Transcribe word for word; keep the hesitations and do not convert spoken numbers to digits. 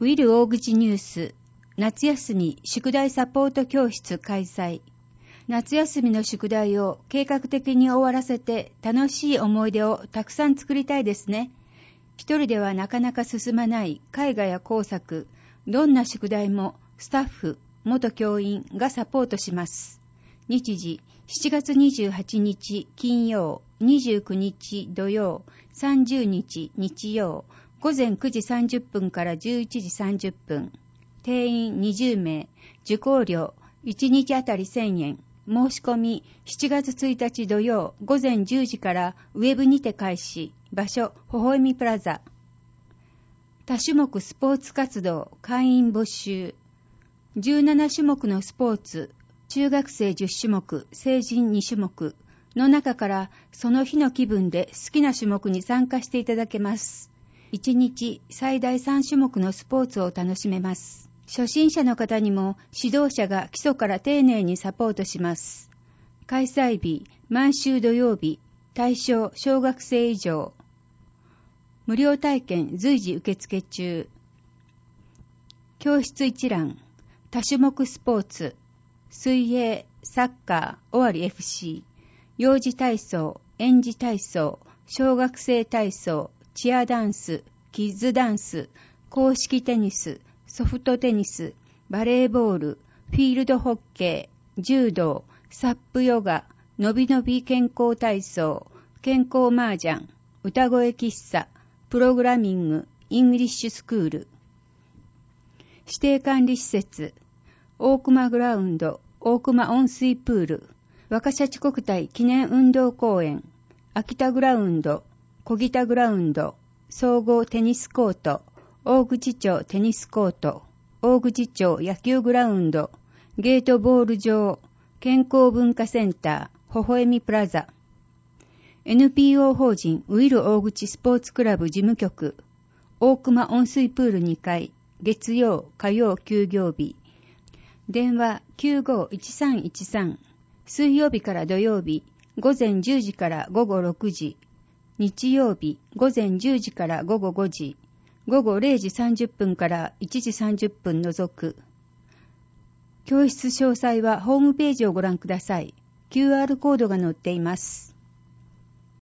ウィル大口ニュース、夏休み宿題サポート教室開催。夏休みの宿題を計画的に終わらせて楽しい思い出をたくさん作りたいですね。一人ではなかなか進まない絵画や工作、どんな宿題もスタッフ、元教員がサポートします。日時、しちがつにじゅうはちにち金曜、にじゅうくにち土曜、さんじゅうにち日曜、ごぜんくじさんじゅっぷんからじゅういちじさんじゅっぷん。定員にじゅうめい、受講料いちにちあたりせんえん。申し込みしちがつついたち土曜ごぜんじゅうじからウェブにて開始。場所、ほほえみプラザ。多種目スポーツ活動会員募集。じゅうななしゅもくのスポーツ、中学生じゅっしゅもく、成人にしゅもくの中からその日の気分で好きな種目に参加していただけます。いちにち最大さんしゅもくのスポーツを楽しめます。初心者の方にも指導者が基礎から丁寧にサポートします。開催日、毎週土曜日、対象小学生以上。無料体験随時受付中。教室一覧、多種目スポーツ、水泳、サッカー、尾張 エフシー、幼児体操、園児体操、小学生体操、チアダンス、キッズダンス、公式テニス、ソフトテニス、バレーボール、フィールドホッケー、柔道、サップヨガ、のびのび健康体操、健康麻雀、歌声喫茶、プログラミング、イングリッシュスクール。指定管理施設、大熊グラウンド、大熊温水プール、若シャチ国体記念運動公園、秋田グラウンド、小北グラウンド、総合テニスコート、大口町テニスコート、大口町野球グラウンド、ゲートボール場、健康文化センター、ほほえみプラザ。エヌピーオー 法人ウィル大口スポーツクラブ事務局、大熊温水プールにかい、月曜、火曜休業日。電話 きゅうごいちさんいちさん、水曜日から土曜日、ごぜんじゅうじからごごろくじ、日曜日、ごぜんじゅうじからごごごじ、ごごれいじさんじゅっぷんからいちじさんじゅっぷん除く。教室詳細はホームページをご覧ください。キューアール コードが載っています。